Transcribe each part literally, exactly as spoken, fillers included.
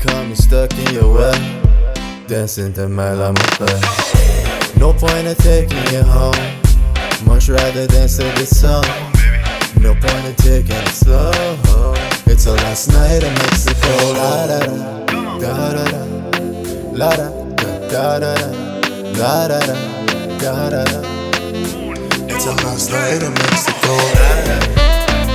caught me stuck in your web, dancing the mile I'm a No point in taking you home, much rather dance to this song. No point in taking it slow, it's our last night in Mexico. La da da, da da da, la da da da da, la da da da da da. It's our last night in Mexico. La da da.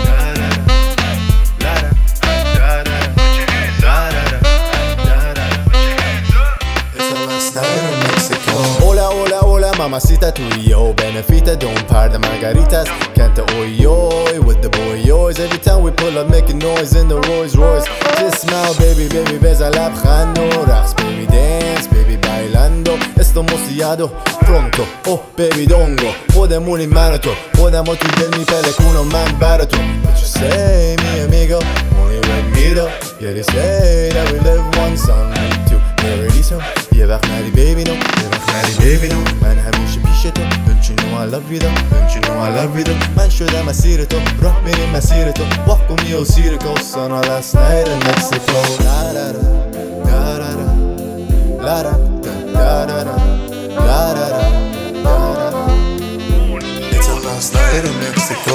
Hola, hola, hola, mamacita, tú y yo benefita de un par de margaritas. Canta oy oy with the boyoys. Every time we pull up making noise in the Rolls Royce. Just smile baby, baby, besa labjando. Raqs baby, dance, baby, bailando. Esto mozziato, pronto, oh baby dongo. Podem rimanato, podem uccidere mi pelle con un man barato. But you say, mi amigo, only with me though. Yeah, they say that we live once on me too. Paradiso, yeah, Bachnadi baby no, yeah, Bachnadi baby no. Man hamish pisheto, don't you know I love you though, don't you know I love you though. Man shoda masirito, roh miri masirito, walk with me, oh circo, son of last night in Mexico. La da da, da da da, la da da da da, la da da da da. It's our last night in Mexico.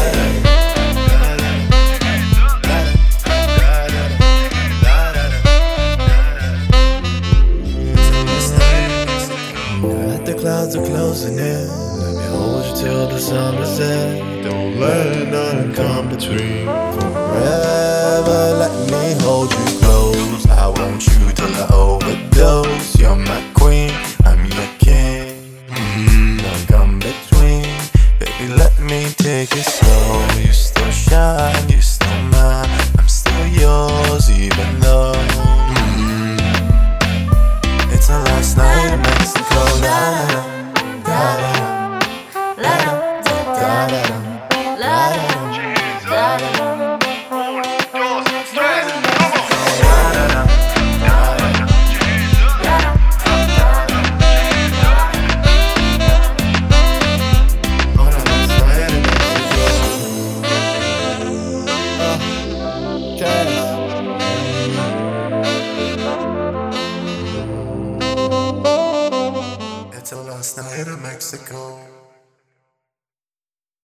The clouds are closing in. Let me hold you till the sun is set. Don't let nothing come between. Forever let me hold you.